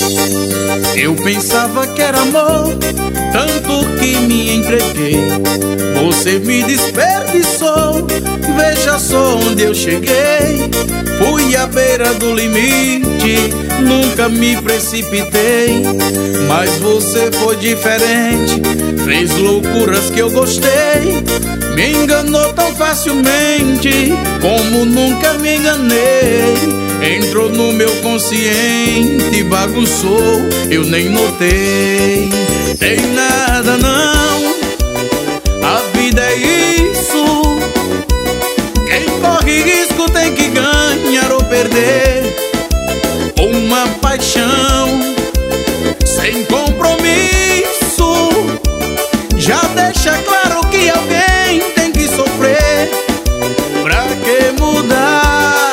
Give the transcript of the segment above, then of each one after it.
Eu pensava que era amor, tanto que me entreguei. Você me desperdiçou, veja só onde eu cheguei. Fui à beira do limite, nunca me precipitei. Mas você foi diferente, fez loucuras que eu gostei. Me enganou tão facilmente, como nunca me enganei. Entrou no meu consciente, bagunçou, eu nem notei. Tem nada não, a vida é isso. Quem corre risco tem que ganhar ou perder. Uma paixão sem compromisso já deixa claro que alguém tem que sofrer. Pra que mudar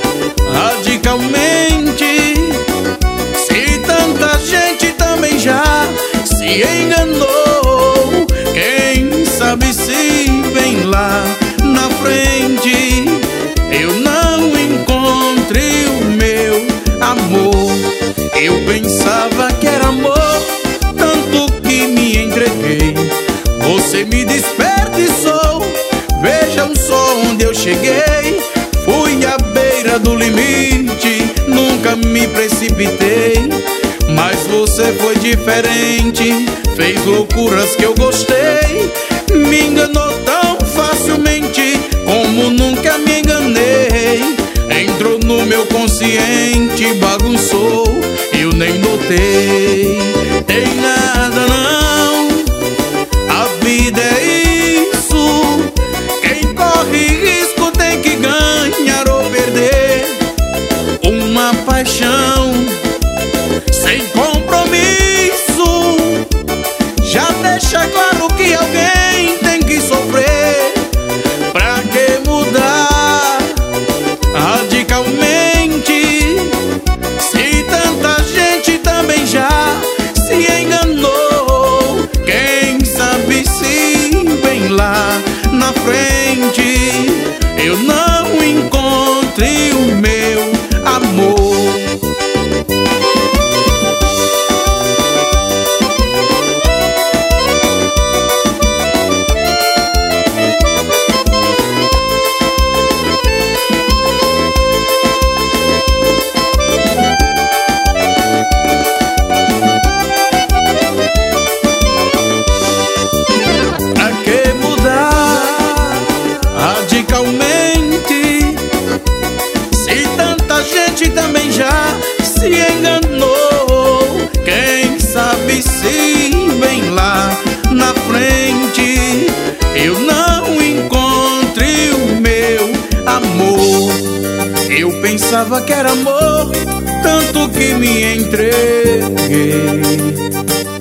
radicalmente, se tanta gente também já se enganou? Quem sabe se vem lá na frente eu não encontre o meu amor. Eu pensava que era amor, tanto que me entreguei. Você me desperdiçou, vejam só onde eu cheguei. Fui à beira do limite, nunca me precipitei. Mas você foi diferente, fez loucuras que eu gostei. Me enganou tão facilmente, como nunca me enganei. Entrou no meu consciente, bagunçou, eu nem notei. Tem nada não, a vida é isso. Quem corre risco tem que ganhar ou perder. Uma paixão sem compromisso já deixa claro que alguém tem que sofrer. Pra que mudar radicalmente, se tanta gente também já se enganou? Quem sabe se bem lá na frente eu não encontre o meu amor. Radicalmente, se tanta gente também já se enganou? Quem sabe se bem lá na frente eu não encontre o meu amor. Eu pensava que era amor, tanto que me entreguei.